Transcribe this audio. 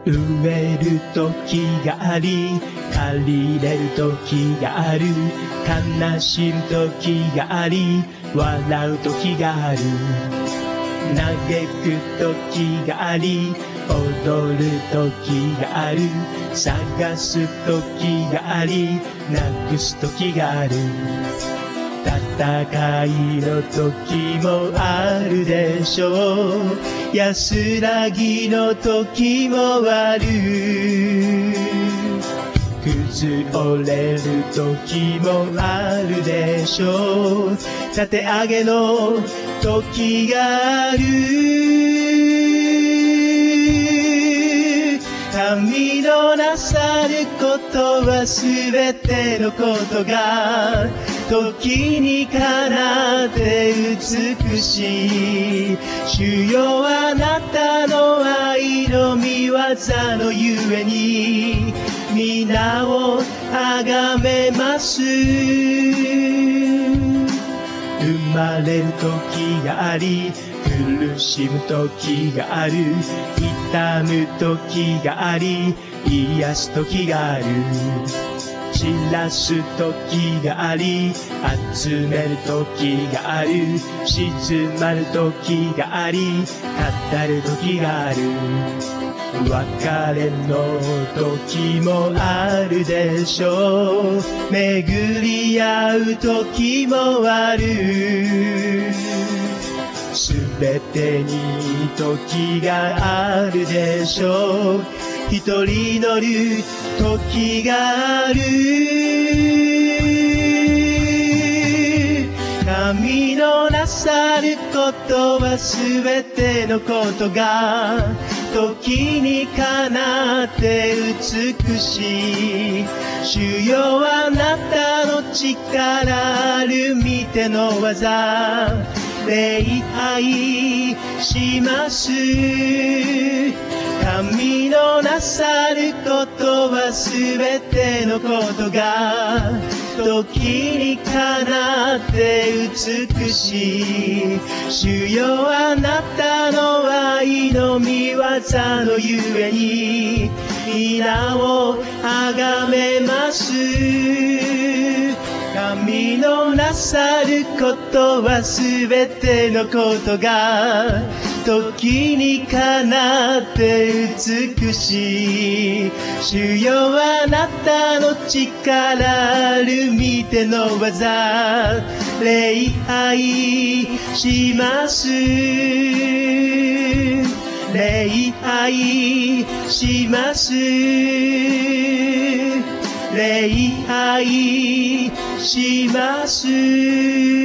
飢える時があり、借りれる時がある。悲しむ時があり、笑う時がある。嘆く時があり、踊る時がある。探す時があり、なくす時がある。戦いの時もあるでしょう。安らぎの時もある。崩れる時もあるでしょう。立て上げの時がある。神のなさることはすべてのことが時にかなって美しい。主よ、あなたの愛の御業のゆえに皆をあがめます。生まれる時があり、苦しむ時がある。痛む時があり、癒す時がある。散らす時があり、集める時がある。静まる時があり、語る時がある。別れの時もあるでしょう。巡り合う時もある。すべてに時があるでしょう。一人乗る時がある。神のなさることはすべてのことが時にかなって美しい。主よ、あなたの力ある御手の技、礼拝します。神のなさることはすべてのことが時にかなって美しい。主よ、あなたの愛の御業のゆえに皆をあがめます。神のなさることはすべてのことが時にかなって美しい。主よ、あなたの力ある御手の技、礼拝します。礼拝します。礼拝します。